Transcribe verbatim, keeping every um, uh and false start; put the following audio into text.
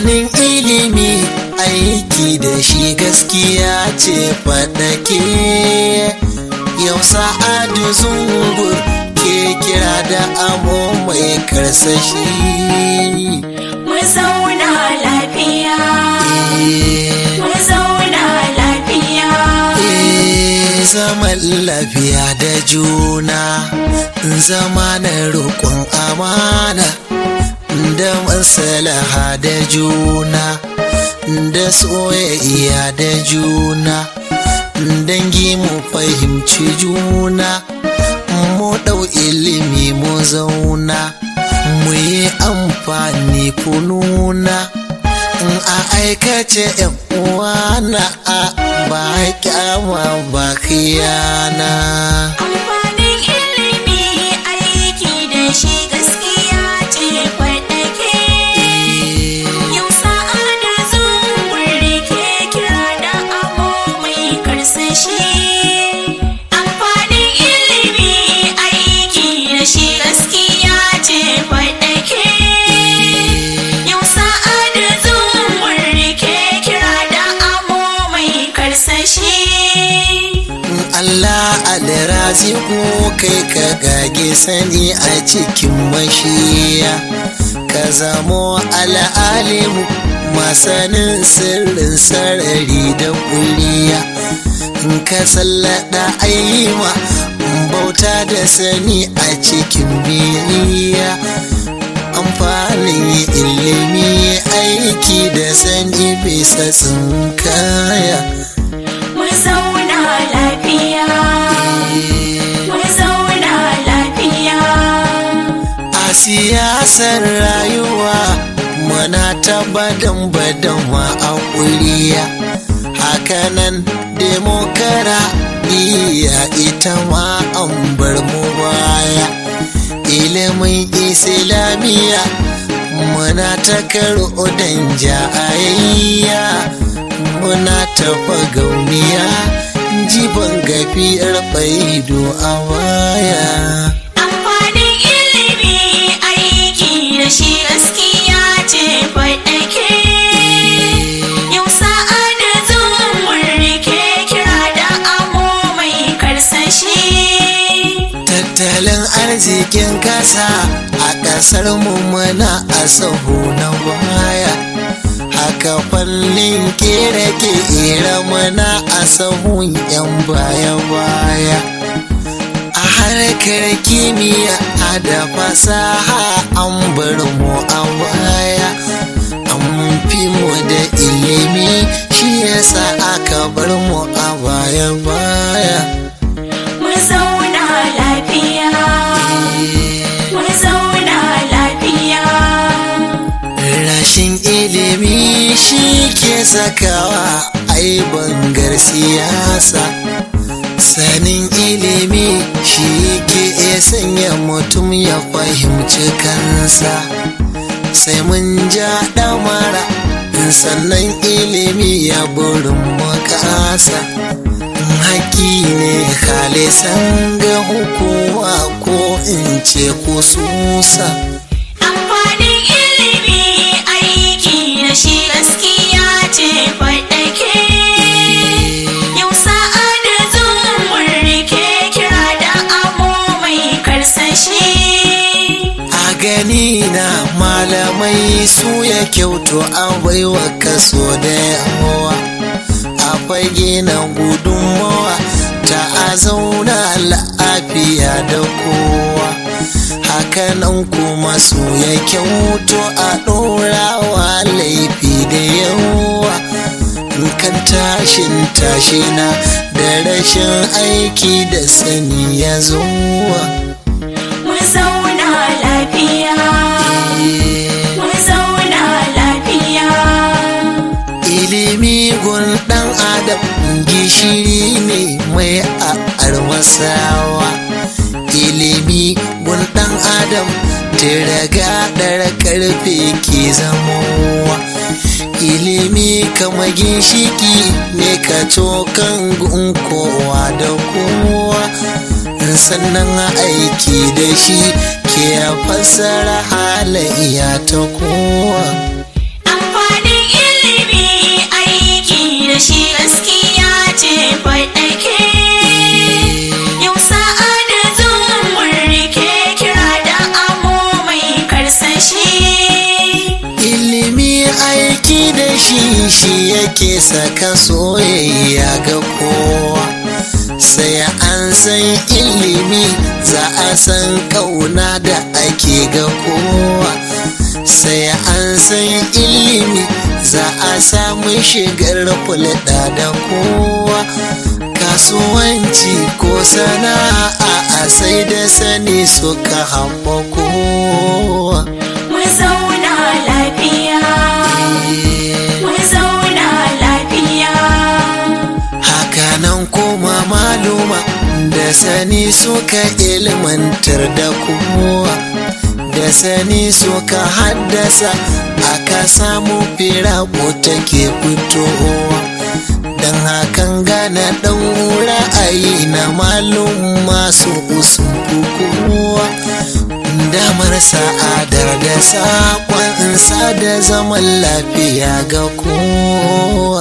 amfanin ilimi aiki da shi gaskiya ce faɗake. Yau Sa'adu Zungur ke kira da amo mai karsashi. Mu zauna lafiya, mu zauna lafiya. Zaman lafiya da juna, zama na roƙon amana, da maslaha da juna, da soyayya da juna. Dangi mu fahimci juna, mu ɗau ilimi mu zauna, mu yi amfani kununa. A aikace yan uwana, a ba kyama ba khiyana. Amfanin ilimi aiki da shi gaskiya ce faɗake. Yau Sa'adu Zungur ke kira da amo mai karsashi. Amfanin ilimi aiki da shi gaskiya ce faɗake. Yau Sa'adu Zungur ke kira da amo mai karsashi. Allah alraziku kai ka gage sani a cikin mashiya, ka zamo al'alimu masanin sirrin sarari da kuriya. Ka sallada ayyuma bauta da sani a cikin biyayya. Amfanin ilimi aiki da sani bisa tsinkaya. Mu zauna lafiya, mu zauna lafiya. A siyasar rayuwa muna ta badan badan wa a kuriya. Hakanan demokara iya ita ma an bar mu baya. Ilimin Islamiyya muna ta karo dan jayayya, muna ta fagauniya jiban gafiyar baido a waya. Amfanin ilimi aiki da shi gaskiya ce faɗake. Yau Sa'adu Zungur ke kira da amo mai karsashi. Tattalin arzikin kasa a ƙasar mu muna a sahu na baya. Haka fannin kere-kere muna a sahun yan baya-baya. A harkar kimiyya da fasaha an bar mu a baya. An fi mu da ilimi shi yasa aka bar mu a baya-baya. Mu zauna lafiya, mu zauna lafiya. Rashin ilimi shi ke sakawa ai bangar siyasa. Sanin ilimi shi ke sanya mutum ya fahimci kansa. Sai mun ja ɗamara sannan ilimi ya burin makasa. Haƙƙi ne khalisan ga hukuma ko in ce kususa. Amfanin ilimi aiki da shi gaskiya ce faɗake. Yau Sa'adu Zungur ke kira da amo mai karsashi. A gani na malamai su ya kyautu an baiwa kaso da yawa. A fage na gudunmawa ta a zauna lafiya da kowa. Hakanan kuma su ya kyautu a ɗorawa laifi da yawa. Kan tashin tashina da rashin aiki da sani ya zuwa. Mu zauna lafiya, mu zauna lafiya. Ilimi gun ɗan adam gishiri ne mai a armasawa. Ilimi gun ɗan adam tiraga ɗar karfe ke zamowa. Ilimi kama ginshiki ne ka cokan gun kowa da kowa. Sannan aiki da shi ke fassara halayya ta kowa. Amfani sani shi yake saka soyayya ga kowa. Sai an san ilimi za a san kauna da ake ga kowa. Sai an san ilimi za a samu shigar fulɗa da kowa. Kasuwanci ko sana'a a sai da sani suka haɓa kowa. Mu zauna lafiya, mu zauna lafiya. Hakanan kuma maluma da sani suka ilmantar da kowa. Da sani suka haddasa aka samu firaku take fitowa. Dan hakan gana ɗan ra'ayi na malum masu usun kowa. Damar sa'adar da saƙon da zaman lafiya ga kowa.